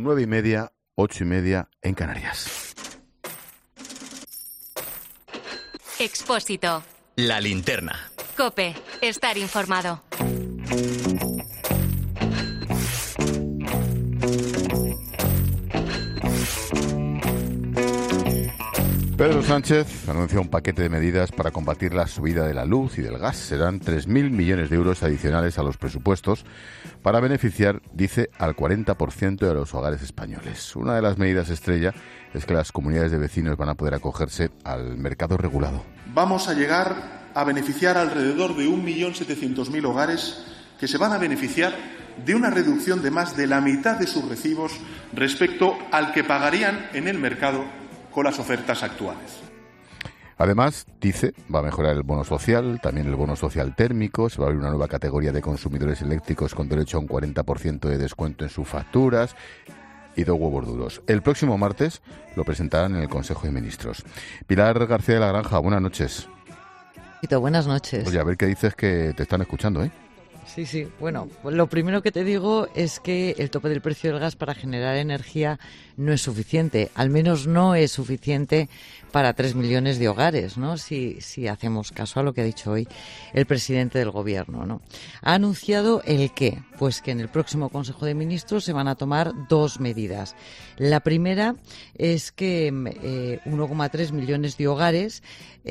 9:30, 8:30 en Canarias. Expósito. La linterna. COPE. Estar informado. Pedro Sánchez anunció un paquete de medidas para combatir la subida de la luz y del gas. Serán 3.000 millones de euros adicionales a los presupuestos para beneficiar, dice, al 40% de los hogares españoles. Una de las medidas estrella es que las comunidades de vecinos van a poder acogerse al mercado regulado. Vamos a llegar a beneficiar alrededor de 1.700.000 hogares que se van a beneficiar de una reducción de más de la mitad de sus recibos respecto al que pagarían en el mercado con las ofertas actuales. Además, dice, va a mejorar el bono social, también el bono social térmico, se va a abrir una nueva categoría de consumidores eléctricos con derecho a un 40% de descuento en sus facturas y 2 huevos duros. El próximo martes lo presentarán en el Consejo de Ministros. Pilar García de la Granja, buenas noches. Buenas noches. Oye, a ver qué dices, que te están escuchando, ¿eh? Sí. Bueno, pues lo primero que te digo es que el tope del precio del gas para generar energía no es suficiente. Al menos no es suficiente para 3 millones de hogares, ¿no? Si hacemos caso a lo que ha dicho hoy el presidente del Gobierno, ¿no? Ha anunciado el qué, pues que en el próximo Consejo de Ministros se van a tomar 2 medidas. La primera es que 1,3 millones de hogares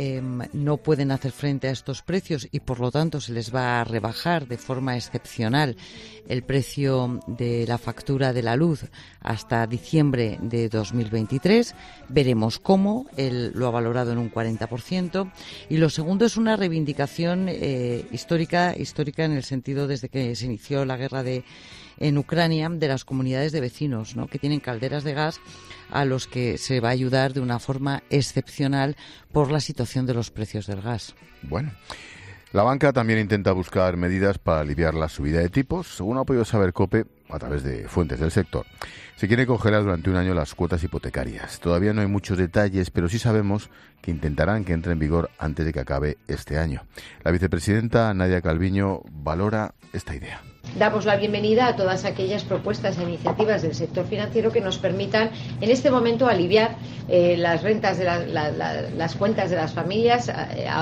no pueden hacer frente a estos precios y por lo tanto se les va a rebajar de forma excepcional el precio de la factura de la luz hasta diciembre de 2023. Veremos cómo. Él lo ha valorado en un 40%. Y lo segundo es una reivindicación histórica en el sentido desde que se inició la guerra en Ucrania, de las comunidades de vecinos, ¿no?, que tienen calderas de gas, a los que se va a ayudar de una forma excepcional por la situación de los precios del gas. Bueno, la banca también intenta buscar medidas para aliviar la subida de tipos. Según ha podido saber COPE, a través de fuentes del sector, se quiere congelar durante un año las cuotas hipotecarias. Todavía no hay muchos detalles, pero sí sabemos que intentarán que entre en vigor antes de que acabe este año. La vicepresidenta Nadia Calviño valora esta idea. Damos la bienvenida a todas aquellas propuestas e iniciativas del sector financiero que nos permitan en este momento aliviar las rentas de las cuentas de las familias,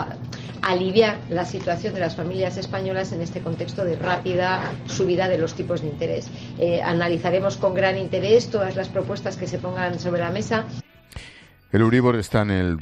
aliviar la situación de las familias españolas en este contexto de rápida subida de los tipos de interés. Analizaremos con gran interés todas las propuestas que se pongan sobre la mesa. El Euribor está en el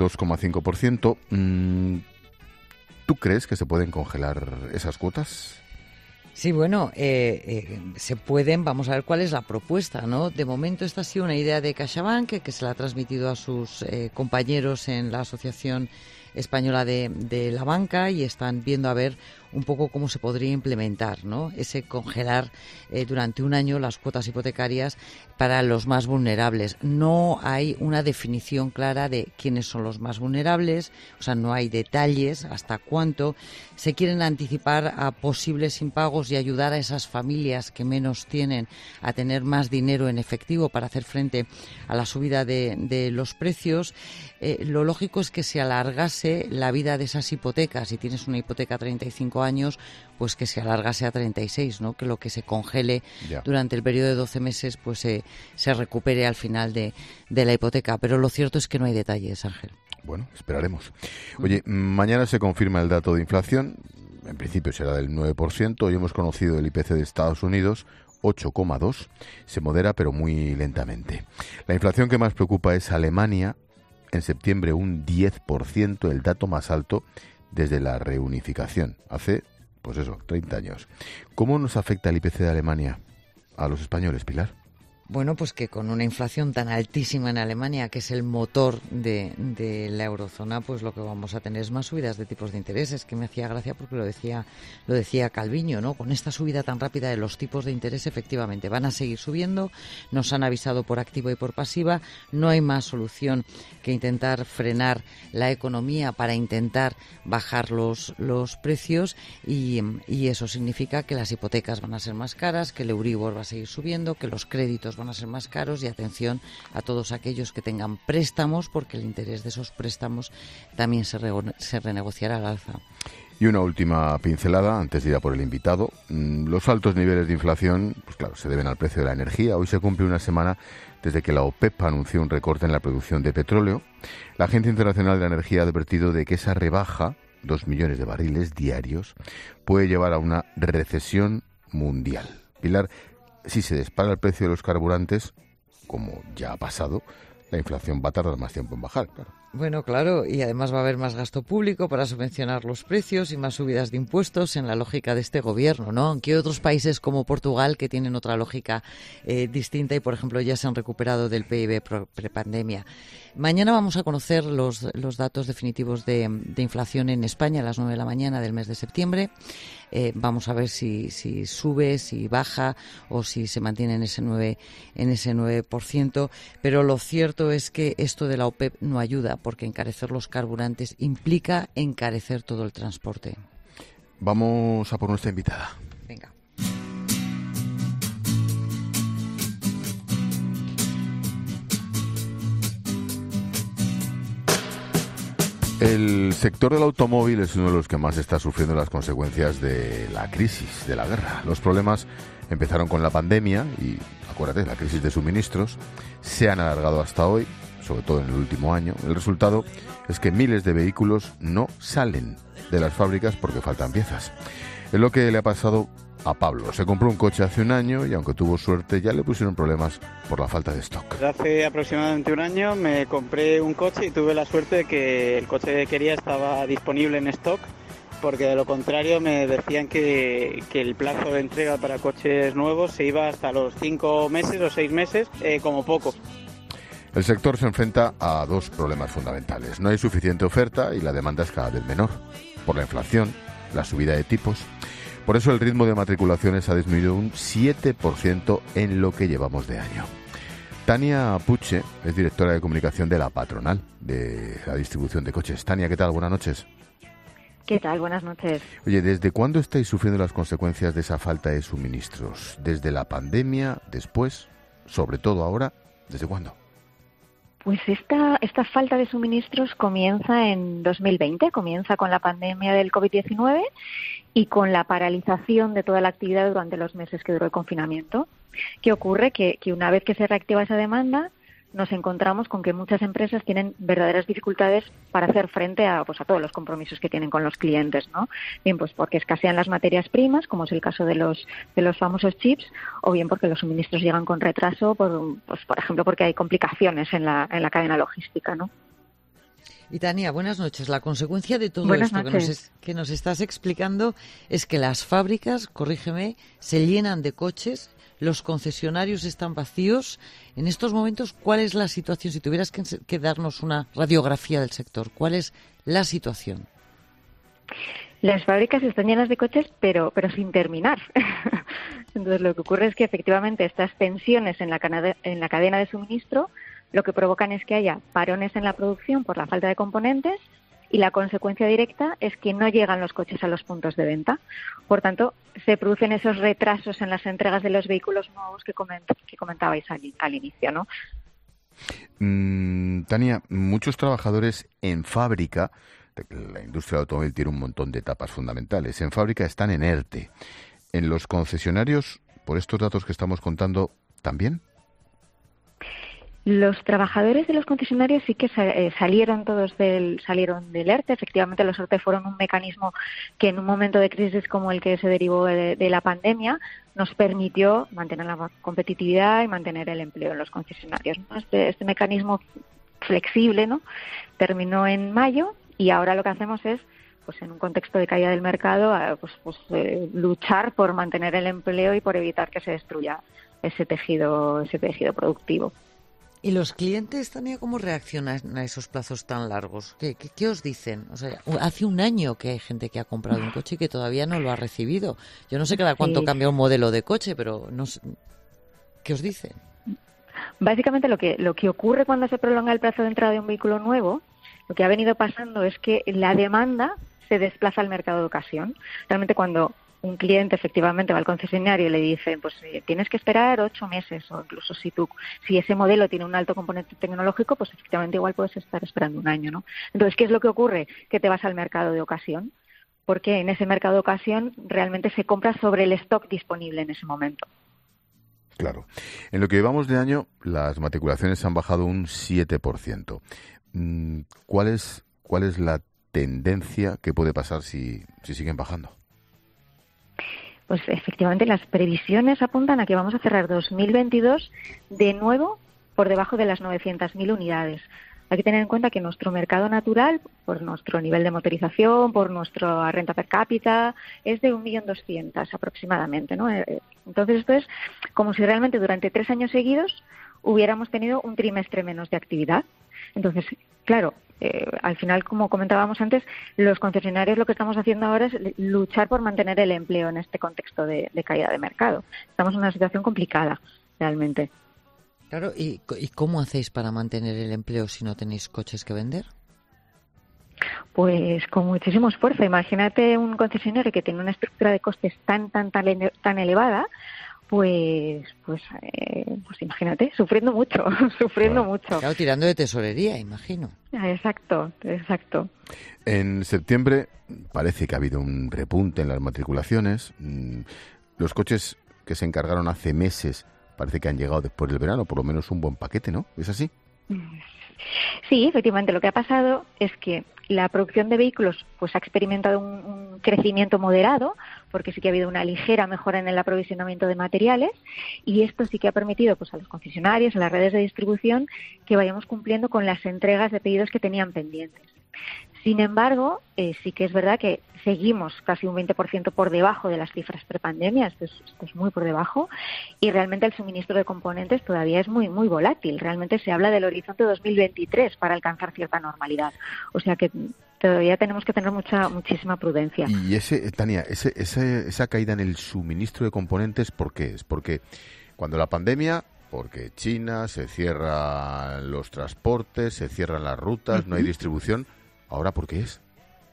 2,5%. ¿Tú crees que se pueden congelar esas cuotas? Sí, bueno, se pueden. Vamos a ver cuál es la propuesta, ¿no? De momento esta ha sido una idea de CaixaBank, que se la ha transmitido a sus compañeros en la Asociación Española de la Banca, y están viendo a ver un poco cómo se podría implementar, ¿no?, ese congelar durante un año las cuotas hipotecarias para los más vulnerables. No hay una definición clara de quiénes son los más vulnerables, o sea, no hay detalles hasta cuánto. Se quieren anticipar a posibles impagos y ayudar a esas familias que menos tienen a tener más dinero en efectivo para hacer frente a la subida de los precios. Lo lógico es que se alargase la vida de esas hipotecas. Si tienes una hipoteca a 35 años, pues que se alargase a 36, ¿no? Que lo que se congele durante el periodo de 12 meses pues se recupere al final de la hipoteca. Pero lo cierto es que no hay detalles, Ángel. Bueno, esperaremos. Oye, mañana se confirma el dato de inflación. En principio será del 9%. Hoy hemos conocido el IPC de Estados Unidos, 8,2. Se modera, pero muy lentamente. La inflación que más preocupa es Alemania. En septiembre un 10%, el dato más alto desde la reunificación, hace, 30 años. ¿Cómo nos afecta el IPC de Alemania a los españoles, Pilar? Bueno, pues que con una inflación tan altísima en Alemania, que es el motor de la eurozona, pues lo que vamos a tener es más subidas de tipos de interés. Es que me hacía gracia porque lo decía Calviño, ¿no? Con esta subida tan rápida de los tipos de interés, efectivamente, van a seguir subiendo. Nos han avisado por activa y por pasiva. No hay más solución que intentar frenar la economía para intentar bajar los precios y eso significa que las hipotecas van a ser más caras, que el Euribor va a seguir subiendo, que los créditos créditos van a ser más caros y atención a todos aquellos que tengan préstamos, porque el interés de esos préstamos también se renegociará al alza. Y una última pincelada antes de ir a por el invitado. Los altos niveles de inflación, pues claro, se deben al precio de la energía. Hoy se cumple una semana desde que la OPEP anunció un recorte en la producción de petróleo. La Agencia Internacional de la Energía ha advertido de que esa rebaja, 2 millones de barriles diarios, puede llevar a una recesión mundial. Pilar, si se dispara el precio de los carburantes, como ya ha pasado, la inflación va a tardar más tiempo en bajar, claro. Bueno, claro, y además va a haber más gasto público para subvencionar los precios y más subidas de impuestos en la lógica de este gobierno, ¿no? Aunque otros países como Portugal, que tienen otra lógica distinta y, por ejemplo, ya se han recuperado del PIB prepandemia. Mañana vamos a conocer los datos definitivos de inflación en España a las 9 de la mañana del mes de septiembre. Vamos a ver si sube, si baja o si se mantiene en ese 9%. Pero lo cierto es que esto de la OPEP no ayuda, porque encarecer los carburantes implica encarecer todo el transporte. Vamos a por nuestra invitada. Venga. El sector del automóvil es uno de los que más está sufriendo las consecuencias de la crisis, de la guerra. Los problemas empezaron con la pandemia y, acuérdate, la crisis de suministros se han alargado hasta hoy, sobre todo en el último año. El resultado es que miles de vehículos no salen de las fábricas porque faltan piezas. Es lo que le ha pasado a Pablo. Se compró un coche hace un año y, aunque tuvo suerte, ya le pusieron problemas por la falta de stock. Hace aproximadamente un año me compré un coche y tuve la suerte de que el coche que quería estaba disponible en stock, porque de lo contrario me decían que el plazo de entrega para coches nuevos se iba hasta los 5 meses o 6 meses, como poco. El sector se enfrenta a dos problemas fundamentales. No hay suficiente oferta y la demanda es cada vez menor, por la inflación, la subida de tipos. Por eso el ritmo de matriculaciones ha disminuido un 7% en lo que llevamos de año. Tania Puche es directora de comunicación de la patronal de la distribución de coches. Tania, ¿qué tal? Buenas noches. ¿Qué tal? Buenas noches. Oye, ¿desde cuándo estáis sufriendo las consecuencias de esa falta de suministros? ¿Desde la pandemia? ¿Después? ¿Sobre todo ahora? ¿Desde cuándo? Pues esta falta de suministros comienza en 2020, comienza con la pandemia del COVID-19 y con la paralización de toda la actividad durante los meses que duró el confinamiento. ¿Qué ocurre? Que una vez que se reactiva esa demanda, nos encontramos con que muchas empresas tienen verdaderas dificultades para hacer frente a todos los compromisos que tienen con los clientes, ¿no? Bien, pues porque escasean las materias primas, como es el caso de los famosos chips, o bien porque los suministros llegan con retraso, por ejemplo, porque hay complicaciones en la cadena logística, ¿no? Y Tania, buenas noches. La consecuencia de todo esto que nos estás explicando es que las fábricas, corrígeme, se llenan de coches, los concesionarios están vacíos. En estos momentos, ¿cuál es la situación? Si tuvieras que darnos una radiografía del sector, ¿cuál es la situación? Las fábricas están llenas de coches, pero sin terminar. Entonces, lo que ocurre es que efectivamente estas tensiones en la cadena de suministro lo que provocan es que haya parones en la producción por la falta de componentes, y la consecuencia directa es que no llegan los coches a los puntos de venta. Por tanto, se producen esos retrasos en las entregas de los vehículos nuevos que comentabais al inicio, ¿no? Tania, muchos trabajadores en fábrica, la industria del automóvil tiene un montón de etapas fundamentales, en fábrica están en ERTE. ¿En los concesionarios, por estos datos que estamos contando, también? Los trabajadores de los concesionarios sí que salieron del ERTE. Efectivamente, los ERTE fueron un mecanismo que en un momento de crisis como el que se derivó de la pandemia nos permitió mantener la competitividad y mantener el empleo en los concesionarios, ¿no? Este mecanismo flexible, ¿no?, terminó en mayo, y ahora lo que hacemos es, pues en un contexto de caída del mercado, luchar por mantener el empleo y por evitar que se destruya ese tejido productivo. ¿Y los clientes, Tania, cómo reaccionan a esos plazos tan largos? ¿Qué os dicen? O sea, hace un año que hay gente que ha comprado un coche y que todavía no lo ha recibido. Yo no sé cada cuánto cambia un modelo de coche, pero no sé. ¿Qué os dicen? Básicamente lo que ocurre cuando se prolonga el plazo de entrada de un vehículo nuevo, lo que ha venido pasando es que la demanda se desplaza al mercado de ocasión. Realmente cuando un cliente efectivamente va al concesionario y le dice, pues tienes que esperar 8 meses, o incluso si ese modelo tiene un alto componente tecnológico, pues efectivamente igual puedes estar esperando un año, ¿no? Entonces, ¿qué es lo que ocurre? Que te vas al mercado de ocasión, porque en ese mercado de ocasión realmente se compra sobre el stock disponible en ese momento. Claro. En lo que llevamos de año, las matriculaciones han bajado un 7%. ¿Cuál es la tendencia que puede pasar si siguen bajando? Pues efectivamente las previsiones apuntan a que vamos a cerrar 2022 de nuevo por debajo de las 900.000 unidades. Hay que tener en cuenta que nuestro mercado natural, por nuestro nivel de motorización, por nuestra renta per cápita, es de 1.200.000 aproximadamente, ¿no? Entonces esto es como si realmente durante 3 años seguidos hubiéramos tenido un trimestre menos de actividad. Entonces, claro, al final, como comentábamos antes, los concesionarios lo que estamos haciendo ahora es luchar por mantener el empleo en este contexto de caída de mercado. Estamos en una situación complicada, realmente. Claro, ¿y cómo hacéis para mantener el empleo si no tenéis coches que vender? Pues con muchísimo esfuerzo. Imagínate un concesionario que tiene una estructura de costes tan elevada, pues imagínate, sufriendo mucho. Claro, tirando de tesorería, imagino. Exacto. En septiembre parece que ha habido un repunte en las matriculaciones. Los coches que se encargaron hace meses parece que han llegado después del verano, por lo menos un buen paquete, ¿no? ¿Es así? Sí, efectivamente. Lo que ha pasado es que la producción de vehículos pues ha experimentado un crecimiento moderado, porque sí que ha habido una ligera mejora en el aprovisionamiento de materiales, y esto sí que ha permitido pues a los concesionarios, a las redes de distribución, que vayamos cumpliendo con las entregas de pedidos que tenían pendientes. Sin embargo, sí que es verdad que seguimos casi un 20% por debajo de las cifras prepandemia, esto es muy por debajo, y realmente el suministro de componentes todavía es muy volátil. Realmente se habla del horizonte 2023 para alcanzar cierta normalidad. O sea que todavía tenemos que tener muchísima prudencia. Y Tania, esa caída en el suministro de componentes, ¿por qué es? Porque cuando la pandemia, porque China, se cierran los transportes, se cierran las rutas, no hay distribución. ¿Ahora por qué es?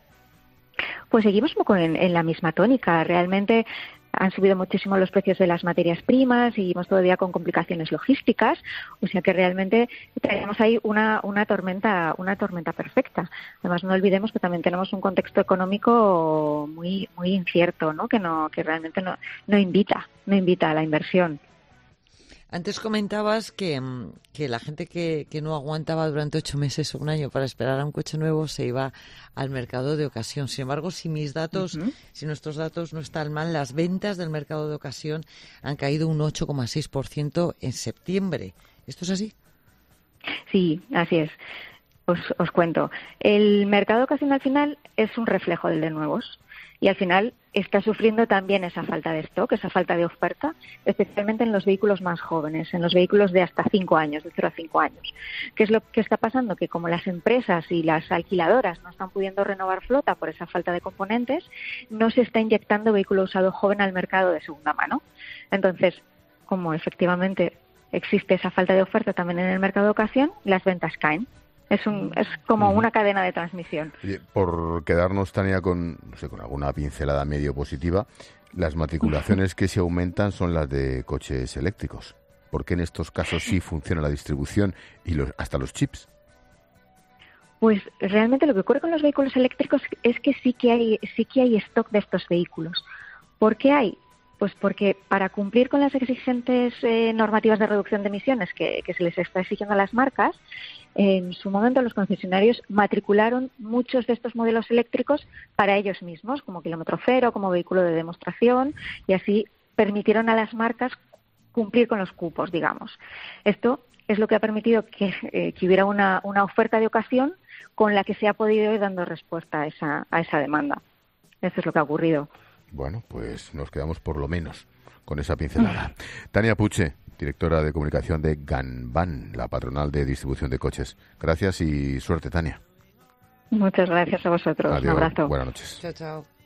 Pues seguimos un poco en la misma tónica. Realmente han subido muchísimo los precios de las materias primas, seguimos todavía con complicaciones logísticas, o sea que realmente tenemos ahí una tormenta perfecta. Además, no olvidemos que también tenemos un contexto económico muy incierto, ¿no? Que realmente no invita a la inversión. Antes comentabas que la gente que no aguantaba durante 8 meses o un año para esperar a un coche nuevo se iba al mercado de ocasión. Sin embargo, si nuestros datos no están mal, las ventas del mercado de ocasión han caído un 8,6% en septiembre. ¿Esto es así? Sí, así es. Os cuento. El mercado de ocasión al final es un reflejo del de nuevos. Y al final está sufriendo también esa falta de stock, esa falta de oferta, especialmente en los vehículos más jóvenes, en los vehículos de hasta 5 años, de 0 a 5 años. ¿Qué es lo que está pasando? Que como las empresas y las alquiladoras no están pudiendo renovar flota por esa falta de componentes, no se está inyectando vehículo usado joven al mercado de segunda mano. Entonces, como efectivamente existe esa falta de oferta también en el mercado de ocasión, las ventas caen. Es como una cadena de transmisión. Oye, por quedarnos, Tania, con alguna pincelada medio positiva, las matriculaciones que se aumentan son las de coches eléctricos. ¿Por qué en estos casos sí funciona la distribución y hasta los chips? Pues realmente lo que ocurre con los vehículos eléctricos es que sí que hay stock de estos vehículos. ¿Por qué hay? Pues porque para cumplir con las exigentes normativas de reducción de emisiones que se les está exigiendo a las marcas, en su momento los concesionarios matricularon muchos de estos modelos eléctricos para ellos mismos, como kilómetro cero, como vehículo de demostración, y así permitieron a las marcas cumplir con los cupos, digamos. Esto es lo que ha permitido que hubiera una oferta de ocasión con la que se ha podido ir dando respuesta a esa demanda. Eso es lo que ha ocurrido. Bueno, pues nos quedamos por lo menos con esa pincelada. Tania Puche, directora de comunicación de Ganban, la patronal de distribución de coches. Gracias y suerte, Tania. Muchas gracias a vosotros. Adiós. Un abrazo. Buenas noches. Chao, chao.